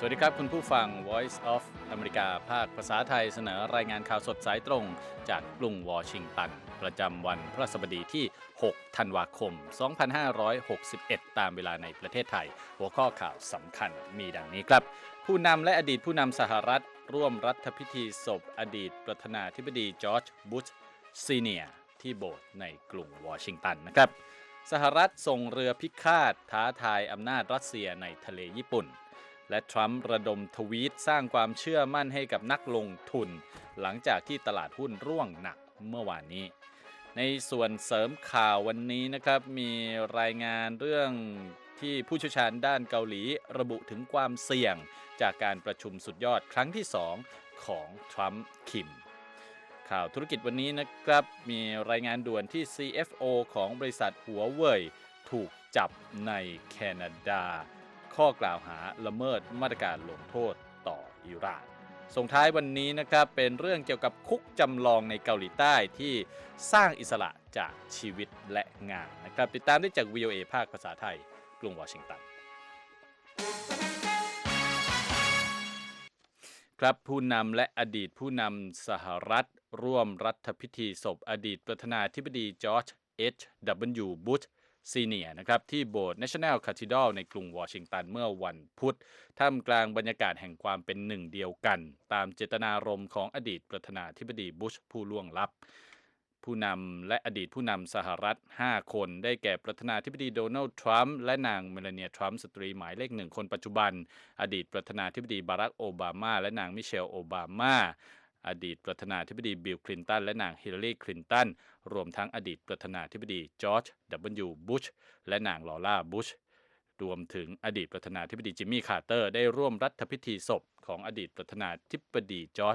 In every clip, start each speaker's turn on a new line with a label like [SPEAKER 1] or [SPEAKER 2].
[SPEAKER 1] วัสดีครับคุณผู้ฟัง Voice of อเมริกาภาคภาษาไทยเสนอรายงานข่าวสดสายตรงจากกรุงวอชิงตันประจำวันพฤหัสบดีที่ 6 ธันวาคม 2561 ตามเวลาในประเทศไทยหัวข้อข่าวสำคัญมีดังนี้ครับผู้นำและอดีตผู้นำสหรัฐร่วมรัฐพิธีศพอดีตประธานาธิบดีจอร์จบุชซีเนียร์ที่โบสถ์ในกรุงวอชิงตันนะครับสหรัฐส่งเรือพิฆาตท้าทายอำนาจรัสเซียในทะเลญี่ปุ่นและทรัมป์ระดมทวีตสร้างความเชื่อมั่นให้กับนักลงทุนหลังจากที่ตลาดหุ้นร่วงหนักเมื่อวานนี้ในส่วนเสริมข่าววันนี้นะครับมีรายงานเรื่องที่ผู้เชี่ยวชาญด้านเกาหลีระบุถึงความเสี่ยงจากการประชุมสุดยอดครั้งที่2ของทรัมป์คิมข่าวธุรกิจวันนี้นะครับมีรายงานด่วนที่ CFO ของบริษัทหัวเว่ยถูกจับในแคนาดาข้อกล่าวหาละเมิดมาตรการลงโทษต่ออิหร่านส่งท้ายวันนี้นะครับเป็นเรื่องเกี่ยวกับคุกจำลองในเกาหลีใต้ที่สร้างอิสระจากชีวิตและงานนะครับติดตามได้จาก VOA ภาคภาษาไทยกรุงวอชิงตันครับผู้นำและอดีตผู้นำสหรัฐร่วมรัฐพิธีศพอดีตประธานาธิบดีจอร์จ H.W. บุชซีเนียร์นะครับที่โบสถ์ National Cathedral ในกรุงวอชิงตันเมื่อวันพุธท่ามกลางบรรยากาศแห่งความเป็นหนึ่งเดียวกันตามเจตนารมณ์ของอดีตประธานาธิบดีบุชผู้ล่วงลับผู้นำและอดีตผู้นำสหรัฐ5คนได้แก่ประธานาธิบดีโดนัลด์ทรัมป์และนางเมลานีทรัมป์สตรีหมายเลข1คนปัจจุบันอดีตประธานาธิบดีบารักโอบามาและนางมิเชลโอบามาอดีตประธานาธิบดีบิลคลินตันและนางฮิลลารีคลินตันรวมทั้งอดีตประธานาธิบดีจอร์จ W. บุชและนางลอร่าบุชรวมถึงอดีตประธานาธิบดีจิมมี่คาร์เตอร์ได้ร่วมรัฐพิธีศพของอดีตประธานาธิบดีจอร์จ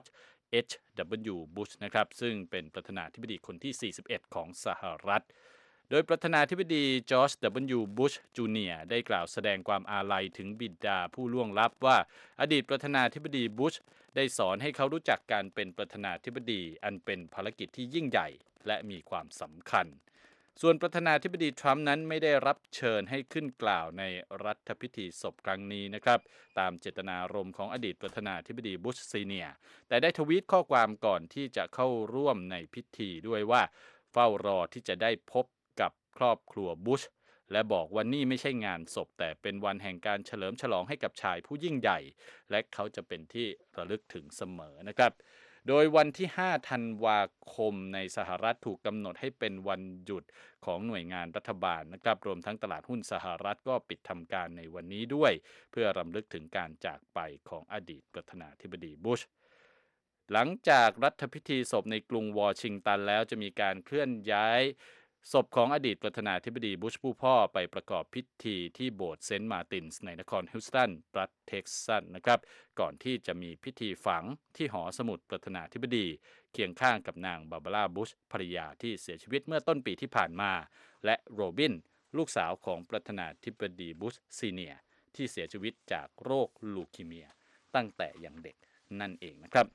[SPEAKER 1] H.W. บุชนะครับซึ่งเป็นประธานาธิบดีคนที่41ของสหรัฐโดยประธานาธิบดีจอร์จ W. บุชจูเนียร์ได้กล่าวแสดงความอาลัยถึงบิดาผู้ล่วงลับว่าอดีตประธานาธิบดีบุชได้สอนให้เขารู้จักการเป็นประธานาธิบดีอันเป็นภารกิจที่ยิ่งใหญ่และมีความสำคัญส่วนประธานาธิบดีทรัมป์นั้นไม่ได้รับเชิญให้ขึ้นกล่าวในรัฐพิธีศพครั้งนี้นะครับตามเจตนารมณ์ของอดีตประธานาธิบดีบุชซีเนียร์แต่ได้ทวีตข้อความก่อนที่จะเข้าร่วมในพิธีด้วยว่าเฝ้ารอที่จะได้พบกับครอบครัวบุชและบอกว่านี่ไม่ใช่งานศพแต่เป็นวันแห่งการเฉลิมฉลองให้กับชายผู้ยิ่งใหญ่และเขาจะเป็นที่ระลึกถึงเสมอนะครับโดยวันที่5ธันวาคมในสหรัฐถูกกำหนดให้เป็นวันหยุดของหน่วยงานรัฐบาลนะครับรวมทั้งตลาดหุ้นสหรัฐก็ปิดทำการในวันนี้ด้วยเพื่อรำลึกถึงการจากไปของอดีตประธานาธิบดีบุชหลังจากรัฐพิธีศพในกรุงวอชิงตันแล้วจะมีการเคลื่อนย้ายศพของอดีตประธานาธิบดีบุชผู้พ่อไปประกอบพิธีที่โบสถ์เซนต์มาร์ตินส์ในนครฮิวสตันรัฐเท็กซัสนะครับก่อนที่จะมีพิธีฝังที่หอสมุดประธานาธิบดีเคียงข้างกับนางบาบาร่าบุชภรรยาที่เสียชีวิตเมื่อต้นปีที่ผ่านมาและโรบินลูกสาวของประธานาธิบดีบุชซีเนียร์ที่เสียชีวิตจากโรคลูคีเมียตั้งแต่ยังเด็กนั่นเองนะครับ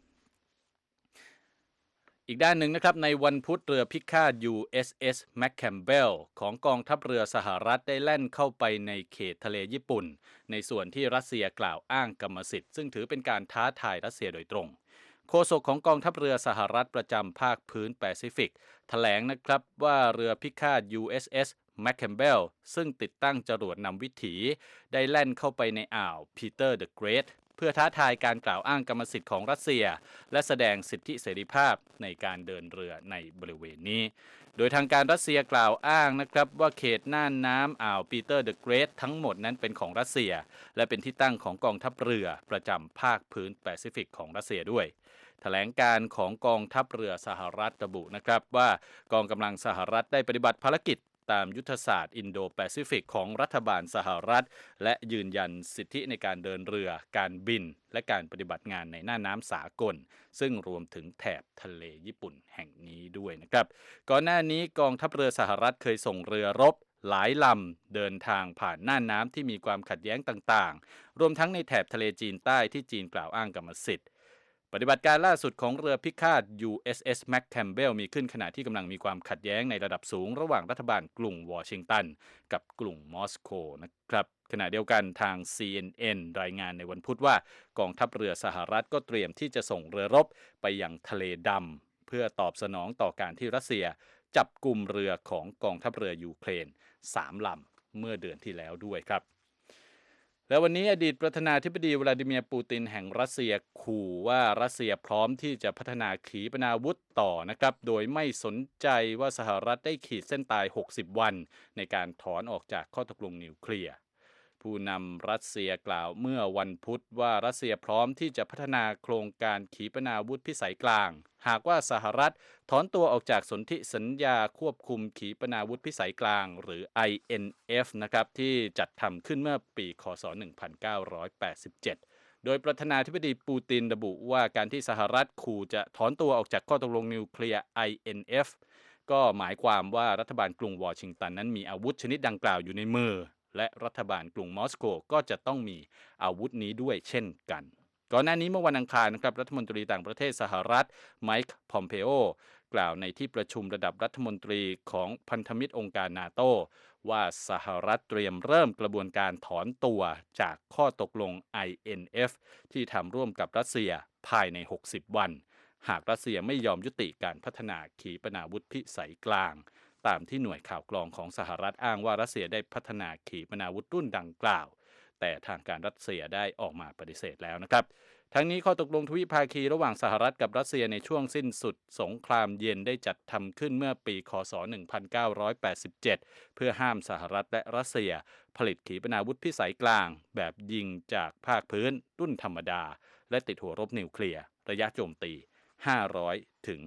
[SPEAKER 1] อีกด้านหนึ่งนะครับในวันพุธเรือพิฆาต USS McCampbell ของกองทัพเรือสหรัฐได้แล่นเข้าไปในเขตทะเลญี่ปุ่นในส่วนที่รัสเซียกล่าวอ้างกรรมสิทธิ์ซึ่งถือเป็นการท้าทายรัสเซียโดยตรงโฆษกของกองทัพเรือสหรัฐประจำภาคพื้นแปซิฟิกแถลงนะครับว่าเรือพิฆาต USS McCampbell ซึ่งติดตั้งจรวดนำวิถีได้แล่นเข้าไปในอ่าวปีเตอร์เดอะเกรทเพื่อท้าทายการกล่าวอ้างกรรมสิทธิ์ของรัสเซียและแสดงสิทธิเสรีภาพในการเดินเรือในบริเวณนี้โดยทางการรัสเซียกล่าวอ้างนะครับว่าเขตน่านน้ำอ่าวปีเตอร์เดอะเกรททั้งหมดนั้นเป็นของรัสเซียและเป็นที่ตั้งของกองทัพเรือประจำภาคพื้นแปซิฟิกของรัสเซียด้วยแถลงการของกองทัพเรือสหรัฐระบุนะครับว่ากองกำลังสหรัฐได้ปฏิบัติภารกิจตามยุทธศาสตร์อินโดแปซิฟิกของรัฐบาลสหรัฐและยืนยันสิทธิในการเดินเรือการบินและการปฏิบัติงานในน่านน้ำสากลซึ่งรวมถึงแถบทะเลญี่ปุ่นแห่งนี้ด้วยนะครับก่อนหน้านี้กองทัพเรือสหรัฐเคยส่งเรือรบหลายลำเดินทางผ่านน่านน้ำที่มีความขัดแย้งต่างๆรวมทั้งในแถบทะเลจีนใต้ที่จีนกล่าวอ้างกรรมสิทธิ์ปฏิบัติการล่าสุดของเรือพิฆาต USS Mac Campbell มีขึ้นขณะที่กำลังมีความขัดแย้งในระดับสูงระหว่างรัฐบาลกรุงวอชิงตันกับกรุงมอสโกนะครับขณะเดียวกันทาง CNN รายงานในวันพุธว่ากองทัพเรือสหรัฐก็เตรียมที่จะส่งเรือรบไปยังทะเลดำเพื่อตอบสนองต่อการที่รัสเซียจับกลุ่มเรือของกองทัพเรือยูเครน3 ลำเมื่อเดือนที่แล้วด้วยครับและวันนี้อดีตประธานาธิบดีวลาดิเมียร์ปูตินแห่งรัสเซียขู่ว่ารัสเซียพร้อมที่จะพัฒนาขีปนาวุธต่อนะครับโดยไม่สนใจว่าสหรัฐได้ขีดเส้นตาย60 วันในการถอนออกจากข้อตกลงนิวเคลียร์ผู้นำรัสเซียกล่าวเมื่อวันพุธว่ารัสเซียพร้อมที่จะพัฒนาโครงการขีปนาวุธพิสัยกลางหากว่าสหรัฐถอนตัวออกจากสนธิสัญญาควบคุมขีปนาวุธพิสัยกลางหรือ INF นะครับที่จัดทำขึ้นเมื่อปีคศ1987โดยประธานาธิบดีปูตินระบุว่าการที่สหรัฐขู่จะถอนตัวออกจากข้อตกลงนิวเคลียร์ INF ก็หมายความว่ารัฐบาลกรุงวอชิงตันนั้นมีอาวุธชนิดดังกล่าวอยู่ในมือและรัฐบาลกรุงมอสโกก็จะต้องมีอาวุธนี้ด้วยเช่นกันก่อนหน้านี้เมื่อวันอังคารนะครับรัฐมนตรีต่างประเทศสหรัฐไมค์พอมเปโอกล่าวในที่ประชุมระดับรัฐมนตรีของพันธมิตรองค์การนาโตว่าสหรัฐเตรียมเริ่มกระบวนการถอนตัวจากข้อตกลง INF ที่ทำร่วมกับรัสเซียภายใน60 วันหากรัสเซียไม่ยอมยุติการพัฒนาขีปนาวุธพิสัยกลางตามที่หน่วยข่าวกรองของสหรัฐอ้างว่ารัสเซียได้พัฒนาขีปนาวุธรุ่นดังกล่าวแต่ทางการรัสเซียได้ออกมาปฏิเสธแล้วนะครับทั้งนี้ข้อตกลงทวิภาคีระหว่างสหรัฐกับรัสเซียในช่วงสิ้นสุดสงครามเย็นได้จัดทำขึ้นเมื่อปีคศ1987เพื่อห้ามสหรัฐและรัสเซียผลิตขีปนาวุธพิสัยกลางแบบยิงจากภาคพื้นรุ่นธรรมดาและติดหัวรบนิวเคลียร์ระยะโจมตี500ถึง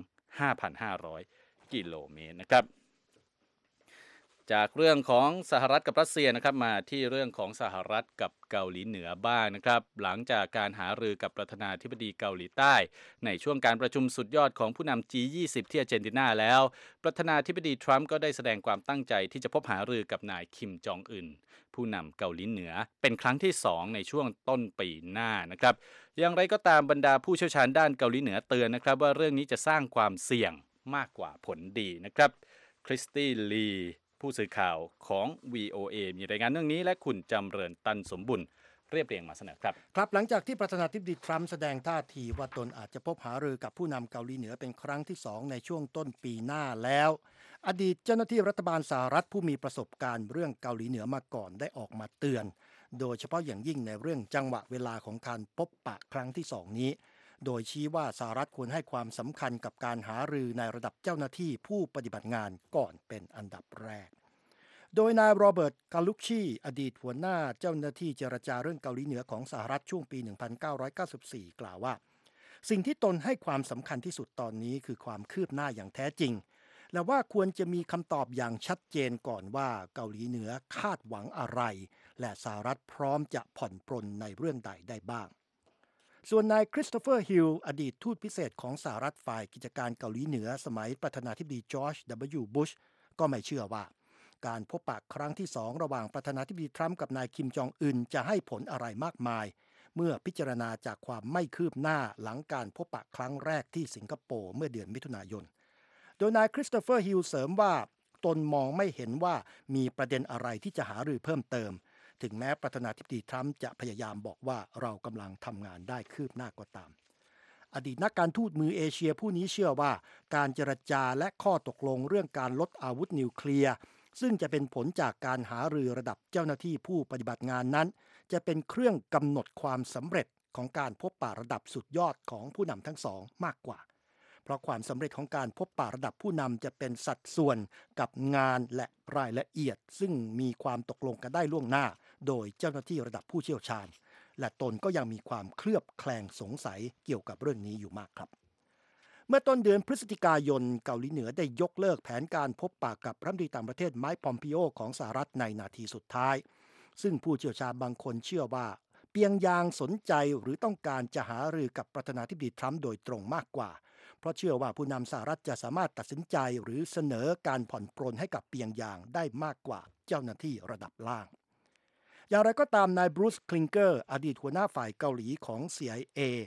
[SPEAKER 1] 5,500 กิโลเมตรนะครับจากเรื่องของสหรัฐกับรัสเซียนะครับมาที่เรื่องของสหรัฐกับเกาหลีเหนือบ้างนะครับหลังจากการหารือกับประธานาธิบดีเกาหลีใต้ในช่วงการประชุมสุดยอดของผู้นำ G20 ที่อาร์เจนตินาแล้วประธานาธิบดีทรัมป์ก็ได้แสดงความตั้งใจที่จะพบหารือกับนายคิมจองอึนผู้นำเกาหลีเหนือเป็นครั้งที่2ในช่วงต้นปีหน้านะครับอย่างไรก็ตามบรรดาผู้เชี่ยวชาญด้านเกาหลีเหนือเตือนนะครับว่าเรื่องนี้จะสร้างความเสี่ยงมากกว่าผลดีนะครับคริสตี้ลีผู้สื่อข่าวของ VOA มีรายงานเรื่องนี้และคุณจำเริญตันสมบุญเรียบเรียงมาเสนอครับ
[SPEAKER 2] ครับหลังจากที่ประธานาธิบดีทรัมป์แสดงท่าทีว่าตนอาจจะพบหารือกับผู้นำเกาหลีเหนือเป็นครั้งที่2ในช่วงต้นปีหน้าแล้วอดีตเจ้าหน้าที่รัฐบาลสหรัฐผู้มีประสบการณ์เรื่องเกาหลีเหนือมาก่อนได้ออกมาเตือนโดยเฉพาะอย่างยิ่งในเรื่องจังหวะเวลาของการพบปะครั้งที่2นี้โดยชี้ว่าสหรัฐควรให้ความสำคัญกับการหารือในระดับเจ้าหน้าที่ผู้ปฏิบัติงานก่อนเป็นอันดับแรกโดยนายโรเบิร์ต กาลุกชีอดีตหัวหน้าเจ้าหน้าที่เจรจาเรื่องเกาหลีเหนือของสหรัฐช่วงปี 1994 กล่าวว่าสิ่งที่ตนให้ความสำคัญที่สุดตอนนี้คือความคืบหน้าอย่างแท้จริงและว่าควรจะมีคำตอบอย่างชัดเจนก่อนว่าเกาหลีเหนือคาดหวังอะไรและสหรัฐพร้อมจะผ่อนปรนในเรื่องใดได้บ้างส่วนนายคริสโตเฟอร์ฮิลอดีตทูตพิเศษของสหรัฐฝ่ายกิจการเกาหลีเหนือสมัยประธานาธิบดีจอร์จ W. บุชก็ไม่เชื่อว่าการพบปะครั้งที่2ระหว่างประธานาธิบดีทรัมป์กับนายคิมจองอึนจะให้ผลอะไรมากมายเมื่อพิจารณาจากความไม่คืบหน้าหลังการพบปะครั้งแรกที่สิงคโปร์เมื่อเดือนมิถุนายนโดยนายคริสโตเฟอร์ฮิลเสริมว่าตนมองไม่เห็นว่ามีประเด็นอะไรที่จะหารือเพิ่มเติมถึงแม้ประธานาธิบดีทรัมป์จะพยายามบอกว่าเรากำลังทำงานได้คืบหน้าก็ตามอดีตนักการทูตมือเอเชียผู้นี้เชื่อว่าการเจรจาและข้อตกลงเรื่องการลดอาวุธนิวเคลียร์ซึ่งจะเป็นผลจากการหารือระดับเจ้าหน้าที่ผู้ปฏิบัติงานนั้นจะเป็นเครื่องกำหนดความสำเร็จของการพบปะระดับสุดยอดของผู้นำทั้งสองมากกว่าเพราะความสำเร็จของการพบปะระดับผู้นำจะเป็นสัดส่วนกับงานและรายละเอียดซึ่งมีความตกลงกันได้ล่วงหน้าโดยเจ้าหน้าที่ระดับผู้เชี่ยวชาญและตนก็ยังมีความเคลือบแคลงสงสัยเกี่ยวกับเรื่องนี้อยู่มากครับเมื่อต้นเดือนพฤศจิกายนเกาหลีเหนือได้ยกเลิกแผนการพบปะกับรัฐมนตรีต่างประเทศไมค์ พอมปิโอของสหรัฐในนาทีสุดท้ายซึ่งผู้เชี่ยวชาญบางคนเชื่อว่าเปียงยางสนใจหรือต้องการจะหารือกับประธานาธิบดีทรัมป์โดยตรงมากกว่าเพราะเชื่อว่าผู้นำสหรัฐจะสามารถตัดสินใจหรือเสนอการผ่อนปรนให้กับเปียงยางได้มากกว่าเจ้าหน้าที่ระดับล่างอย่างไรก็ตามนายบรูซ คลิงเกอร์อดีตหัวหน้าฝ่ายเกาหลีของ CIA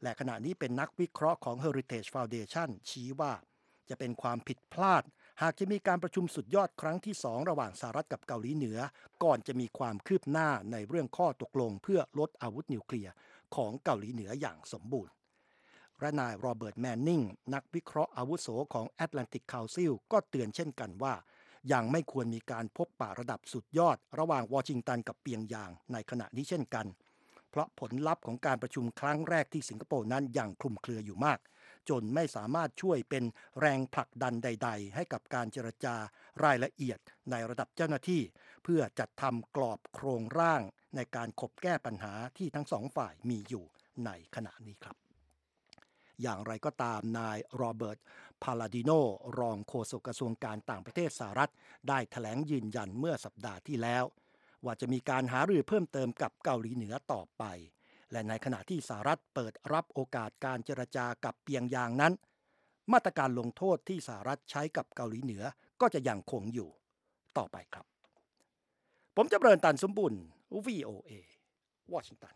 [SPEAKER 2] และขณะนี้เป็นนักวิเคราะห์ของ Heritage Foundation ชี้ว่าจะเป็นความผิดพลาดหากจะมีการประชุมสุดยอดครั้งที่2ระหว่างสหรัฐกับเกาหลีเหนือก่อนจะมีความคืบหน้าในเรื่องข้อตกลงเพื่อลดอาวุธนิวเคลียร์ของเกาหลีเหนืออย่างสมบูรณ์และนายโรเบิร์ตแมนนิงนักวิเคราะห์อาวุโสของ Atlantic Council ก็เตือนเช่นกันว่ายังไม่ควรมีการพบปะระดับสุดยอดระหว่างวอชิงตันกับเปียงยางในขณะนี้เช่นกันเพราะผลลัพธ์ของการประชุมครั้งแรกที่สิงคโปร์นั้นยังคลุมเครืออยู่มากจนไม่สามารถช่วยเป็นแรงผลักดันใดๆให้กับการเจรจารายละเอียดในระดับเจ้าหน้าที่เพื่อจัดทำกรอบโครงร่างในการขบแก้ปัญหาที่ทั้งสองฝ่ายมีอยู่ในขณะนี้ครับอย่างไรก็ตามนายโรเบิร์ตพาลาดิโนรองโฆษกกระทรวงการต่างประเทศสหรัฐได้แถลงยืนยันเมื่อสัปดาห์ที่แล้วว่าจะมีการหารือเพิ่มเติมกับเกาหลีเหนือต่อไปและในขณะที่สหรัฐเปิดรับโอกาสการเจรจากับเปียงยางนั้นมาตรการลงโทษที่สหรัฐใช้กับเกาหลีเหนือก็จะยังคงอยู่ต่อไปครับผมจำเริญตันสมบุญ VOA วอชิงตัน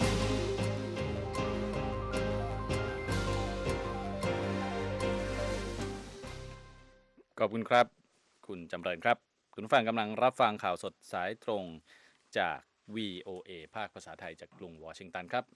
[SPEAKER 1] ขอบคุณครับคุณจำเริญครับคุณผู้ฟังกำลังรับฟังข่าวสดสายตรงจาก VOA ภาคภาษาไทยจากกรุงวอชิงตันครับ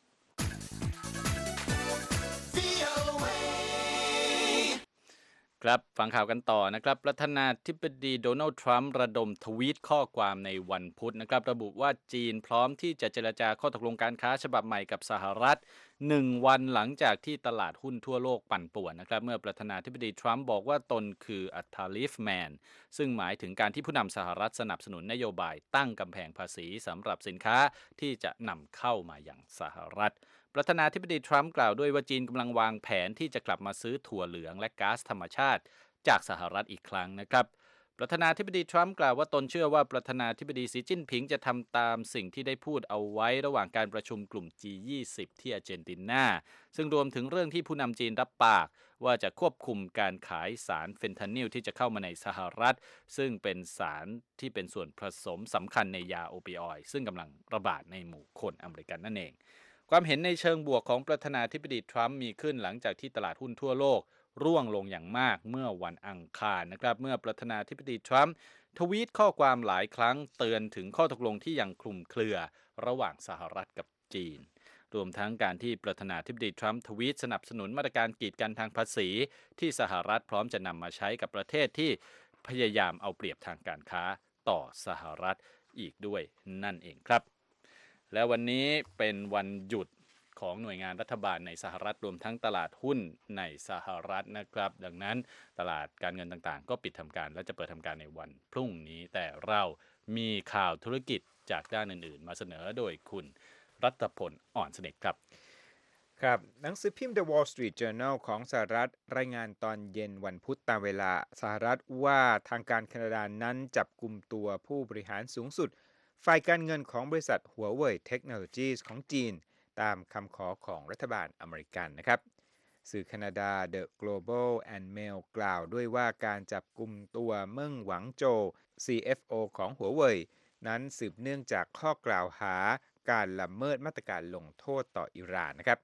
[SPEAKER 1] ครับฟังข่าวกันต่อนะครับประธานาธิบดีโดนัลด์ทรัมป์ระดมทวีตข้อความในวันพุธนะครับระบุว่าจีนพร้อมที่จะเจรจาข้อตกลงการค้าฉบับใหม่กับสหรัฐ1 วันหลังจากที่ตลาดหุ้นทั่วโลกปั่นป่วนนะครับเมื่อประธานาธิบดีทรัมป์บอกว่าตนคือ a tariff man ซึ่งหมายถึงการที่ผู้นำสหรัฐสนับสนุนนโยบายตั้งกำแพงภาษีสำหรับสินค้าที่จะนำเข้ามาอย่างสหรัฐประธานาธิบดีทรัมป์กล่าวด้วยว่าจีนกำลังวางแผนที่จะกลับมาซื้อถั่วเหลืองและก๊าซธรรมชาติจากสหรัฐอีกครั้งนะครับประธานาธิบดีทรัมป์กล่าวว่าตนเชื่อว่าประธานาธิบดีสีจิ้นผิงจะทำตามสิ่งที่ได้พูดเอาไว้ระหว่างการประชุมกลุ่ม G20 ที่อาร์เจนตินาซึ่งรวมถึงเรื่องที่ผู้นำจีนรับปากว่าจะควบคุมการขายสารเฟนทานิลที่จะเข้ามาในสหรัฐซึ่งเป็นสารที่เป็นส่วนผสมสำคัญในยาโอปิออยด์ซึ่งกำลังระบาดในหมู่คนอเมริกันนั่นเองความเห็นในเชิงบวกของประธานาธิบดีทรัมป์มีขึ้นหลังจากที่ตลาดหุ้นทั่วโลกร่วงลงอย่างมากเมื่อวันอังคารนะครับเมื่อประธานาธิบดีทรัมป์ทวีตข้อความหลายครั้งเตือนถึงข้อตกลงที่ยังคลุมเครือระหว่างสหรัฐกับจีนรวมทั้งการที่ประธานาธิบดีทรัมป์ทวีตสนับสนุนมาตรการกีดกันทางภาษีที่สหรัฐพร้อมจะนำมาใช้กับประเทศที่พยายามเอาเปรียบทางการค้าต่อสหรัฐอีกด้วยนั่นเองครับและวันนี้เป็นวันหยุดของหน่วยงานรัฐบาลในสหรัฐรวมทั้งตลาดหุ้นในสหรัฐนะครับดังนั้นตลาดการเงินต่างๆก็ปิดทำการและจะเปิดทำการในวันพรุ่งนี้แต่เรามีข่าวธุรกิจจากด้านอื่นๆมาเสนอโดยคุณรัตพลอ่อนสนิทครับ
[SPEAKER 3] ครับหนังสือพิมพ์ The Wall Street Journal ของสหรัฐรายงานตอนเย็นวันพุธตามเวลาสหรัฐว่าทางการแคนาดานั้นจับกุมตัวผู้บริหารสูงสุดฝ่ายการเงินของบริษัทหัวเว่ยเทคโนโลยีของจีนตามคำขอของรัฐบาลอเมริกันนะครับสื่อแคนาดา The Global and Mail กล่าวด้วยว่าการจับกุมตัวเมิ่งหวังโจ CFO ของหัวเว่ยนั้นสืบเนื่องจากข้อกล่าวหาการละเมิดมาตรการลงโทษต่ออิหร่านนะครับ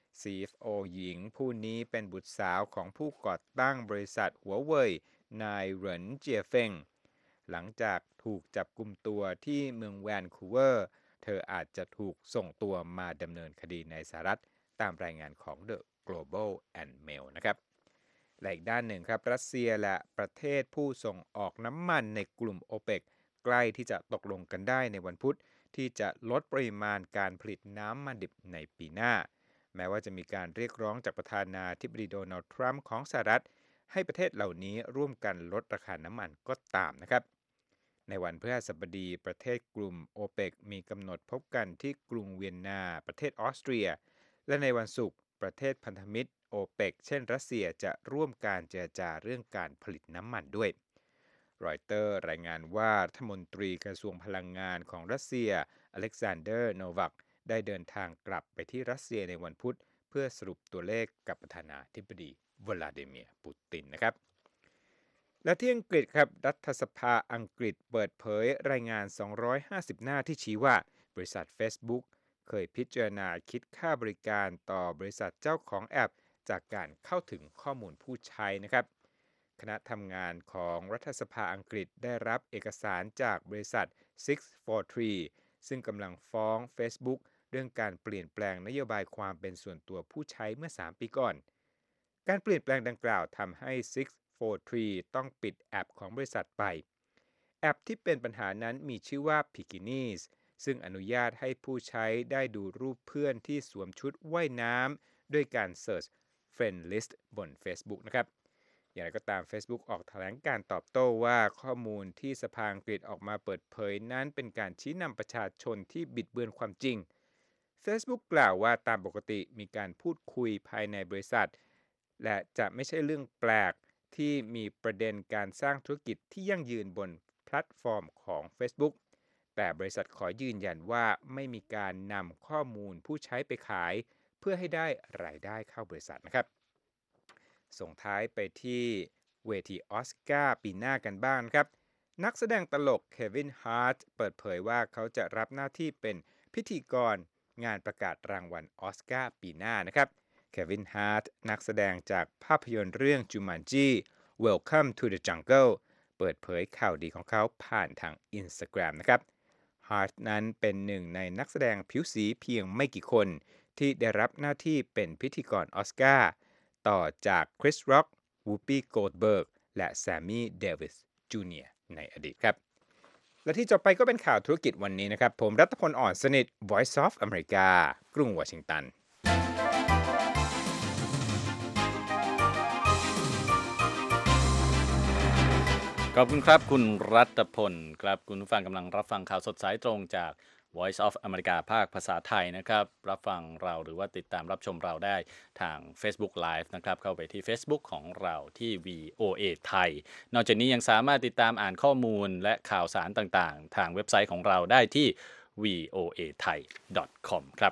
[SPEAKER 3] CFO หญิงผู้นี้เป็นบุตรสาวของผู้ก่อตั้งบริษัทหัวเว่ยนายเหรินเจียเฟิงหลังจากถูกจับกุมตัวที่เมืองแวนคูเวอร์เธออาจจะถูกส่งตัวมาดำเนินคดีในสหรัฐตามรายงานของ The Global and Mail นะครับและอีกด้านหนึ่งครับรัสเซียและประเทศผู้ส่งออกน้ำมันในกลุ่มโอเปกใกล้ที่จะตกลงกันได้ในวันพุธที่จะลดปริมาณการผลิตน้ำมันดิบในปีหน้าแม้ว่าจะมีการเรียกร้องจากประธานาธิบดีโดนัลด์ทรัมป์ของสหรัฐให้ประเทศเหล่านี้ร่วมกันลดราคาน้ำมันก็ตามนะครับในวันพฤหัสบดีประเทศกลุ่มโอเปกมีกำหนดพบกันที่กรุงเวียนนาประเทศออสเตรียและในวันศุกร์ประเทศพันธมิตรโอเปกเช่นรัสเซียจะร่วมการเจรจาเรื่องการผลิตน้ำมันด้วยรอยเตอร์รายงานว่ารัฐมนตรีกระทรวงพลังงานของรัสเซียอเล็กซานเดอร์โนวัคได้เดินทางกลับไปที่รัสเซียในวันพุธเพื่อสรุปตัวเลขกับประธานาธิบดีวลาดิเมียร์ปูตินนะครับและที่อังกฤษครับรัฐสภาอังกฤษเปิดเผยรายงาน250หน้าที่ชี้ว่าบริษัท Facebook เคยพิจารณาคิดค่าบริการต่อบริษัทเจ้าของแอปจากการเข้าถึงข้อมูลผู้ใช้นะครับคณะทำงานของรัฐสภาอังกฤษได้รับเอกสารจากบริษัท 643 ซึ่งกำลังฟ้อง Facebook เรื่องการเปลี่ยนแปลงนโยบายความเป็นส่วนตัวผู้ใช้เมื่อ 3 ปีก่อนการเปลี่ยนแปลงดังกล่าวทำให้ 643 ต้องปิดแอปของบริษัทไปแอปที่เป็นปัญหานั้นมีชื่อว่า Pekingese ซึ่งอนุญาตให้ผู้ใช้ได้ดูรูปเพื่อนที่สวมชุดว่ายน้ำด้วยการเสิร์ช Friend List บน Facebook นะครับอย่างไรก็ตาม Facebook ออกแถลงการตอบโต้ว่าข้อมูลที่สภาอังกฤษออกมาเปิดเผยนั้นเป็นการชี้นำประชาชนที่บิดเบือนความจริง Facebook กล่าวว่าตามปกติมีการพูดคุยภายในบริษัทและจะไม่ใช่เรื่องแปลกที่มีประเด็นการสร้างธุรกิจที่ยั่งยืนบนแพลตฟอร์มของ Facebook แต่บริษัทขอยืนยันว่าไม่มีการนำข้อมูลผู้ใช้ไปขายเพื่อให้ได้รายได้เข้าบริษัทนะครับส่งท้ายไปที่เวทีออสการ์ปีหน้ากันบ้างครับนักแสดงตลกเควินฮาร์ตเปิดเผยว่าเขาจะรับหน้าที่เป็นพิธีกรงานประกาศรางวัลออสการ์ปีหน้านะครับเควินฮาร์ตนักแสดงจากภาพยนตร์เรื่อง Jumanji Welcome to the Jungle เปิดเผยข่าวดีของเขาผ่านทาง Instagram นะครับฮาร์ตนั้นเป็นหนึ่งในนักแสดงผิวสีเพียงไม่กี่คนที่ได้รับหน้าที่เป็นพิธีกรออสการ์ต่อจากคริส ร็อก วูปปี้ โกลด์เบิร์ก และแซมมี่ เดวิส จูเนียร์ในอดีตครับและที่จบไปก็เป็นข่าวธุรกิจวันนี้นะครับผมรัตพล อ่อนสนิท Voice of America กรุงวอชิงตัน
[SPEAKER 1] ขอบคุณครับคุณรัตพลครับคุณผู้ฟังกำลังรับฟังข่าวสดสายตรงจาก Voice of America ภาคภาษาไทยนะครับรับฟังเราหรือว่าติดตามรับชมเราได้ทาง Facebook Live นะครับเข้าไปที่ Facebook ของเราที่ VOA ไทยนอกจากนี้ยังสามารถติดตามอ่านข้อมูลและข่าวสารต่างๆทางเว็บไซต์ของเราได้ที่ voathai.com ครับ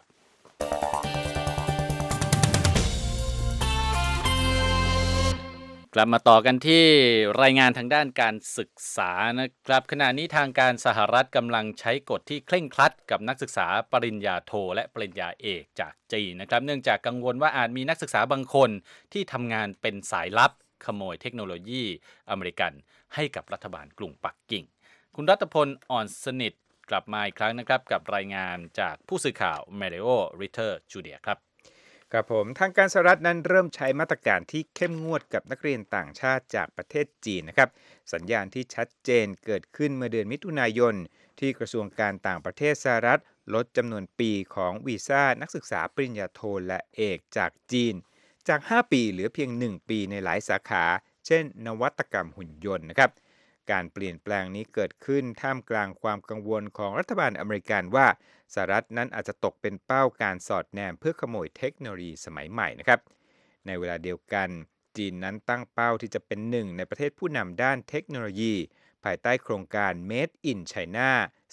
[SPEAKER 1] กลับมาต่อกันที่รายงานทางด้านการศึกษานะครับขณะนี้ทางการสหรัฐกำลังใช้กฎที่เคร่งครัดกับนักศึกษาปริญญาโทและปริญญาเอกจากจีนนะครับเนื่องจากกังวลว่าอาจมีนักศึกษาบางคนที่ทำงานเป็นสายลับขโมยเทคโนโลยีอเมริกันให้กับรัฐบาลกรุงปักกิ่งคุณรัตพล อ่อนสนิทกลับมาอีกครั้งนะครับกับรายงานจากผู้สื่อข่าวเมเดโอ ริเทอร์จูเนียร์ครับ
[SPEAKER 3] ครับผมทางการสหรัฐนั้นเริ่มใช้มาตรการที่เข้มงวดกับนักเรียนต่างชาติจากประเทศจีนนะครับสัญญาณที่ชัดเจนเกิดขึ้นเมื่อเดือนมิถุนายนที่กระทรวงการต่างประเทศสหรัฐลดจำนวนปีของวีซ่านักศึกษาปริญญาโทและเอกจากจีนจาก5ปีเหลือเพียง1ปีในหลายสาขาเช่นนวัตกรรมหุ่นยนต์นะครับการเปลี่ยนแปลงนี้เกิดขึ้นท่ามกลางความกังวลของรัฐบาลอเมริกันว่าสหรัฐนั้นอาจจะตกเป็นเป้าการสอดแนมเพื่อขโมยเทคโนโลยีสมัยใหม่นะครับในเวลาเดียวกันจีนนั้นตั้งเป้าที่จะเป็นหนึ่งในประเทศผู้นำด้านเทคโนโลยีภายใต้โครงการ Made in China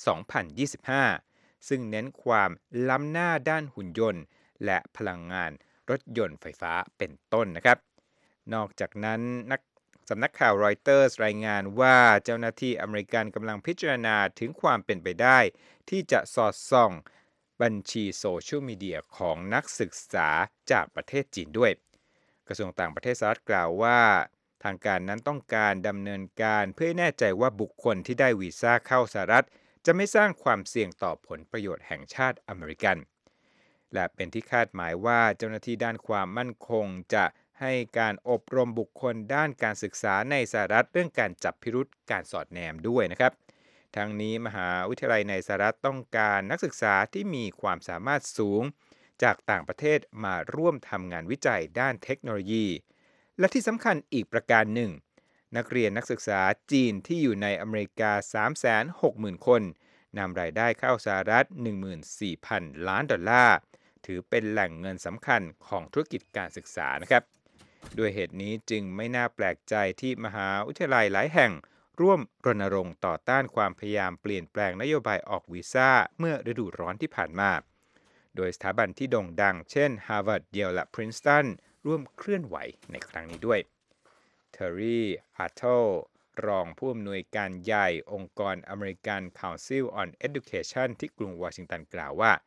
[SPEAKER 3] 2025 ซึ่งเน้นความล้ำหน้าด้านหุ่นยนต์และพลังงานรถยนต์ไฟฟ้าเป็นต้นนะครับนอกจากนั้นสำนักข่าวรอยเตอร์สรายงานว่าเจ้าหน้าที่อเมริกันกำลังพิจารณาถึงความเป็นไปได้ที่จะสอดส่องบัญชีโซเชียลมีเดียของนักศึกษาจากประเทศจีนด้วยกระทรวงต่างประเทศสหรัฐกล่าวว่าทางการนั้นต้องการดำเนินการเพื่อให้แน่ใจว่าบุคคลที่ได้วีซ่าเข้าสหรัฐจะไม่สร้างความเสี่ยงต่อผลประโยชน์แห่งชาติอเมริกันและเป็นที่คาดหมายว่าเจ้าหน้าที่ด้านความมั่นคงจะให้การอบรมบุคคลด้านการศึกษาในสหรัฐเรื่องการจับพิรุธการสอดแนมด้วยนะครับทั้งนี้มหาวิทยาลัยในสหรัฐต้องการนักศึกษาที่มีความสามารถสูงจากต่างประเทศมาร่วมทำงานวิจัยด้านเทคโนโลยีและที่สำคัญอีกประการหนึ่งนักเรียนนักศึกษาจีนที่อยู่ในอเมริกา 360,000 คนนำรายได้เข้าสหรัฐ 14,000 ล้านดอลลาร์ถือเป็นแหล่งเงินสำคัญของธุรกิจการศึกษานะครับด้วยเหตุนี้จึงไม่น่าแปลกใจที่มหาวิทยาลัยหลายแห่งร่วมรณรงค์ต่อต้านความพยายามเปลี่ยนแปลงนโยบายออกวีซ่าเมื่อฤดูร้อนที่ผ่านมาโดยสถาบันที่โด่งดังเช่น Harvard เยลและ Princeton ร่วมเคลื่อนไหวในครั้งนี้ด้วยเทอร์รี่ ฮัตเทิลรองผู้อำนวยการใหญ่องค์กร American Council on Education ที่กรุงวอชิงตันกล่าวว่า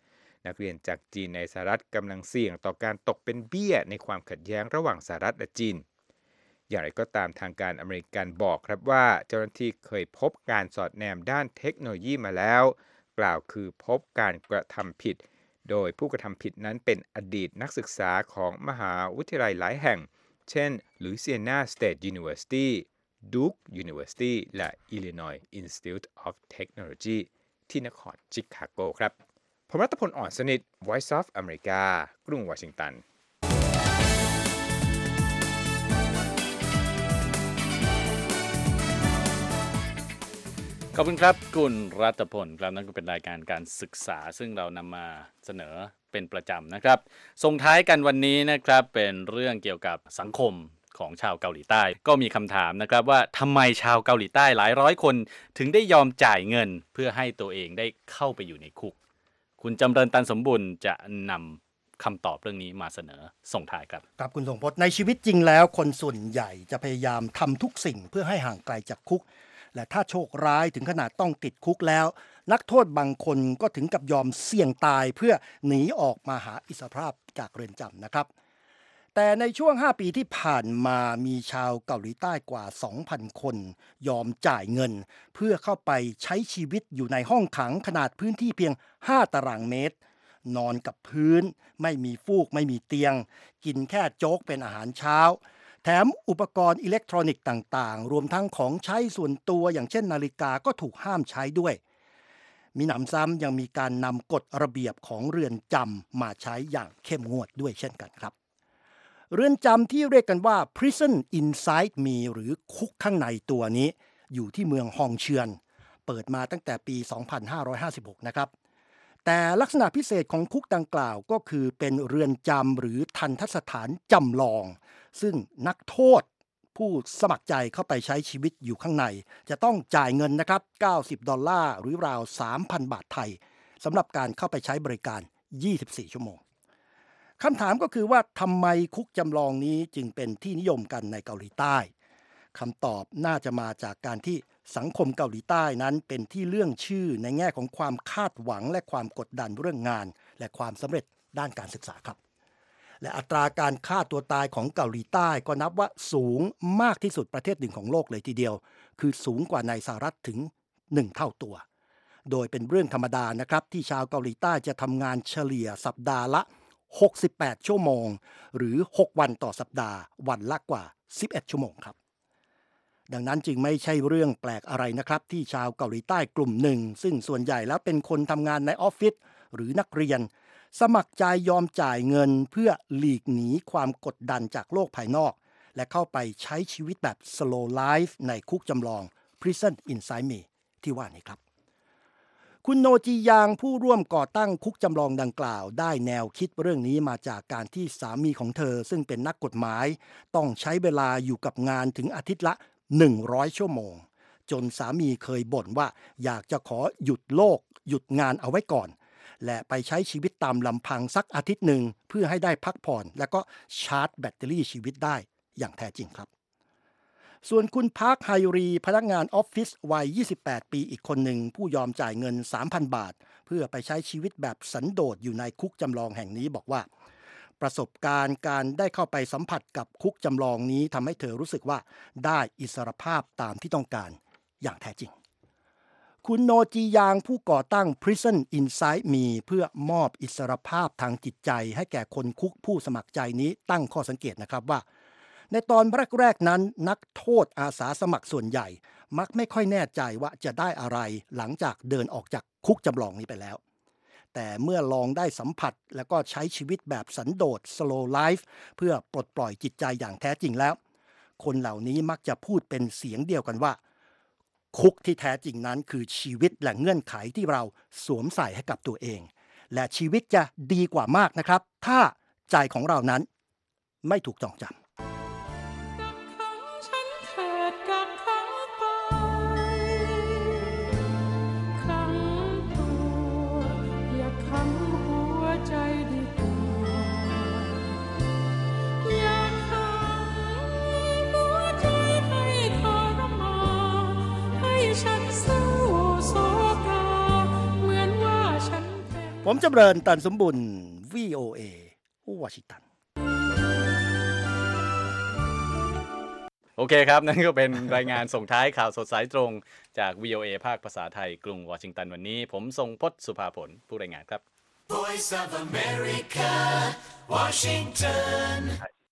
[SPEAKER 3] นักเรียนจากจีนในสหรัฐกำลังเสี่ยงต่อการตกเป็นเบี้ยในความขัดแย้งระหว่างสหรัฐและจีนอย่างไรก็ตามทางการอเมริกันบอกครับว่าเจ้าหน้าที่เคยพบการสอดแนมด้านเทคโนโลยีมาแล้วกล่าวคือพบการกระทำผิดโดยผู้กระทำผิดนั้นเป็นอดีตนักศึกษาของมหาวิทยาลัยหลายแห่งเช่น Louisiana State University Duke University และ Illinois Institute of Technology ที่นครชิคาโกครับผมรัตพล อ่อนสนิท Voice of America กรุงวอชิงตัน
[SPEAKER 1] ขอบคุณครับคุณรัตพลครับนั่นก็เป็นรายการการศึกษาซึ่งเรานำมาเสนอเป็นประจำนะครับส่งท้ายกันวันนี้นะครับเป็นเรื่องเกี่ยวกับสังคมของชาวเกาหลีใต้ก็มีคำถามนะครับว่าทำไมชาวเกาหลีใต้หลายร้อยคนถึงได้ยอมจ่ายเงินเพื่อให้ตัวเองได้เข้าไปอยู่ในคุกคุณจำเริญตันสมบุญจะนำคำตอบเรื่องนี้มาเสนอส่งท้ายครับ
[SPEAKER 2] ครับคุณทรงพจน์ในชีวิตจริงแล้วคนส่วนใหญ่จะพยายามทำทุกสิ่งเพื่อให้ห่างไกลจากคุกและถ้าโชคร้ายถึงขนาดต้องติดคุกแล้วนักโทษบางคนก็ถึงกับยอมเสี่ยงตายเพื่อหนีออกมาหาอิสรภาพจากเรือนจำนะครับแต่ในช่วง5 ปีที่ผ่านมามีชาวเกาหลีใต้กว่า 2,000 คนยอมจ่ายเงินเพื่อเข้าไปใช้ชีวิตอยู่ในห้องขังขนาดพื้นที่เพียง5 ตารางเมตรนอนกับพื้นไม่มีฟูกไม่มีเตียงกินแค่โจ๊กเป็นอาหารเช้าแถมอุปกรณ์อิเล็กทรอนิกส์ต่างๆรวมทั้งของใช้ส่วนตัวอย่างเช่นนาฬิกาก็ถูกห้ามใช้ด้วยมีหนำซ้ำยังมีการนำกฎระเบียบของเรือนจำมาใช้อย่างเข้มงวดด้วยเช่นกันครับเรือนจำที่เรียกกันว่า Prison Inside Me หรือคุกข้างในตัวนี้อยู่ที่เมืองฮองเชือนเปิดมาตั้งแต่ปี 2556 นะครับแต่ลักษณะพิเศษของคุกดังกล่าวก็คือเป็นเรือนจำหรือทันทสถานจำลองซึ่งนักโทษผู้สมัครใจเข้าไปใช้ชีวิตอยู่ข้างในจะต้องจ่ายเงินนะครับ$90หรือราว 3,000 บาทไทยสำหรับการเข้าไปใช้บริการ24 ชั่วโมงคำถามก็คือว่าทำไมคุกจำลองนี้จึงเป็นที่นิยมกันในเกาหลีใต้คำตอบน่าจะมาจากการที่สังคมเกาหลีใต้นั้นเป็นที่เรื่องชื่อในแง่ของความคาดหวังและความกดดันเรื่องงานและความสำเร็จด้านการศึกษาครับและอัตราการฆ่าตัวตายของเกาหลีใต้ก็นับว่าสูงมากที่สุดประเทศหนึ่งของโลกเลยทีเดียวคือสูงกว่าในสหรัฐถึง1 เท่าตัวโดยเป็นเรื่องธรรมดานะครับที่ชาวเกาหลีใต้จะทำงานเฉลี่ยสัปดาห์ละ68 ชั่วโมงหรือ6 วันต่อสัปดาห์วันละกว่า11 ชั่วโมงครับดังนั้นจึงไม่ใช่เรื่องแปลกอะไรนะครับที่ชาวเกาหลีใต้กลุ่มหนึ่งซึ่งส่วนใหญ่แล้วเป็นคนทำงานในออฟฟิศหรือนักเรียนสมัครใจยอมจ่ายเงินเพื่อหลีกหนีความกดดันจากโลกภายนอกและเข้าไปใช้ชีวิตแบบ slow life ในคุกจำลอง Prison Inside Me ที่ว่านี้ครับคุณโนจียางผู้ร่วมก่อตั้งคุกจำลองดังกล่าวได้แนวคิดเรื่องนี้มาจากการที่สามีของเธอซึ่งเป็นนักกฎหมายต้องใช้เวลาอยู่กับงานถึงอาทิตย์ละ100 ชั่วโมงจนสามีเคยบ่นว่าอยากจะขอหยุดโลกหยุดงานเอาไว้ก่อนและไปใช้ชีวิตตามลำพังสักอาทิตย์หนึ่งเพื่อให้ได้พักผ่อนและก็ชาร์จแบตเตอรี่ชีวิตได้อย่างแท้จริงครับส่วนคุณพาร์คไฮรีพนักงานออฟฟิศวัย28 ปีอีกคนหนึ่งผู้ยอมจ่ายเงิน 3,000 บาทเพื่อไปใช้ชีวิตแบบสันโดษอยู่ในคุกจำลองแห่งนี้บอกว่าประสบการณ์การได้เข้าไปสัมผัสกับคุกจำลองนี้ทำให้เธอรู้สึกว่าได้อิสรภาพตามที่ต้องการอย่างแท้จริงคุณโนจียางผู้ก่อตั้ง Prison Inside Me เพื่อมอบอิสรภาพทางจิตใจให้แก่คนคุกผู้สมัครใจนี้ตั้งข้อสังเกตนะครับว่าในตอนแรกๆนั้นนักโทษอาสาสมัครส่วนใหญ่มักไม่ค่อยแน่ใจว่าจะได้อะไรหลังจากเดินออกจากคุกจำลองนี้ไปแล้วแต่เมื่อลองได้สัมผัสแล้วก็ใช้ชีวิตแบบสันโดษ slow life เพื่อปลดปล่อยจิตใจอย่างแท้จริงแล้วคนเหล่านี้มักจะพูดเป็นเสียงเดียวกันว่าคุกที่แท้จริงนั้นคือชีวิตและเงื่อนไขที่เราสวมใส่ให้กับตัวเองและชีวิตจะดีกว่ามากนะครับถ้าใจของเรานั้นไม่ถูกจองจำผมจำเริญตันสมบุญ VOA วอชิงตัน
[SPEAKER 1] โอเคครับนั่นก็เป็นรายงานส่งท้ายข่าวสดสายตรงจาก VOA ภาคภาษาไทยกรุงวอชิงตันวันนี้ผมทรงพจน์สุภาผลผู้รายงานครับ
[SPEAKER 4] Voice of America Washington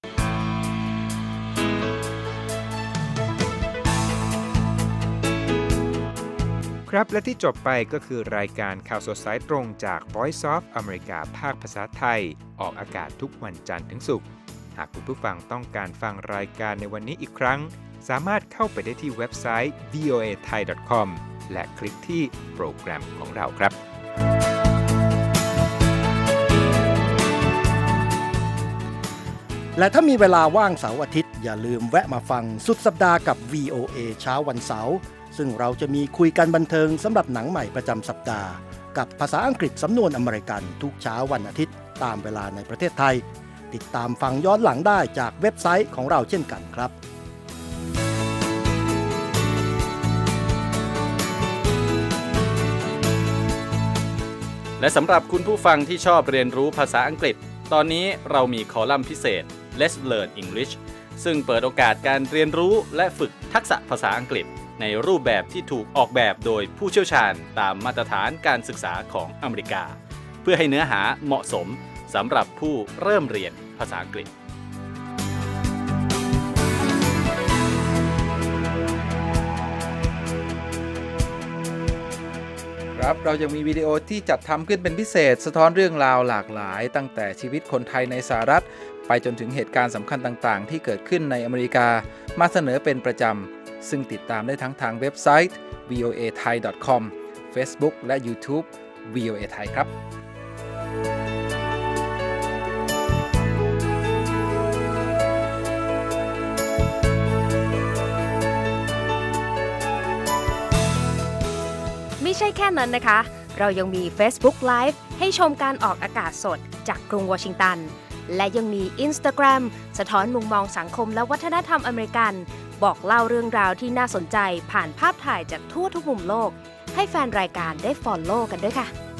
[SPEAKER 3] ครับและที่จบไปก็คือรายการข่าวสดสายตรงจาก Voice of America ภาคภาษาไทยออกอากาศทุกวันจันทร์ถึงศุกร์หากคุณผู้ฟังต้องการฟังรายการในวันนี้อีกครั้งสามารถเข้าไปได้ที่เว็บไซต์ voathai.com และคลิกที่โปรแกรมของเราครับ
[SPEAKER 2] และถ้ามีเวลาว่างเสาร์อาทิตย์อย่าลืมแวะมาฟังสุดสัปดาห์กับ VOA เช้าวันเสาร์ซึ่งเราจะมีคุยกันบันเทิงสำหรับหนังใหม่ประจำสัปดาห์กับภาษาอังกฤษสำนวนอเมริกันทุกเช้าวันอาทิตย์ตามเวลาในประเทศไทยติดตามฟังย้อนหลังได้จากเว็บไซต์ของเราเช่นกันครับ
[SPEAKER 1] และสำหรับคุณผู้ฟังที่ชอบเรียนรู้ภาษาอังกฤษตอนนี้เรามีคอลัมน์พิเศษ Let's Learn English ซึ่งเปิดโอกาสการเรียนรู้และฝึกทักษะภาษาอังกฤษในรูปแบบที่ถูกออกแบบโดยผู้เชี่ยวชาญตามมาตรฐานการศึกษาของอเมริกาเพื่อให้เนื้อหาเหมาะสมสำหรับผู้เริ่มเรียนภาษาอังกฤษ
[SPEAKER 5] ครับเรายังมีวิดีโอที่จัดทำขึ้นเป็นพิเศษสะท้อนเรื่องราวหลากหลายตั้งแต่ชีวิตคนไทยในสหรัฐไปจนถึงเหตุการณ์สำคัญต่างๆที่เกิดขึ้นในอเมริกามาเสนอเป็นประจำซึ่งติดตามได้ทั้งทางเว็บไซต์ voathai.com Facebook และ YouTube VOA Thai ครับ
[SPEAKER 6] ไม่ใช่แค่นั้นนะคะเรายังมี Facebook Live ให้ชมการออกอากาศสดจากกรุงวอชิงตันและยังมี Instagram สะท้อนมุมมองสังคมและวัฒนธรรมอเมริกันบอกเล่าเรื่องราวที่น่าสนใจผ่านภาพถ่ายจากทั่วทุกมุมโลกให้แฟนรายการได้ follow กันด้วยค่ะ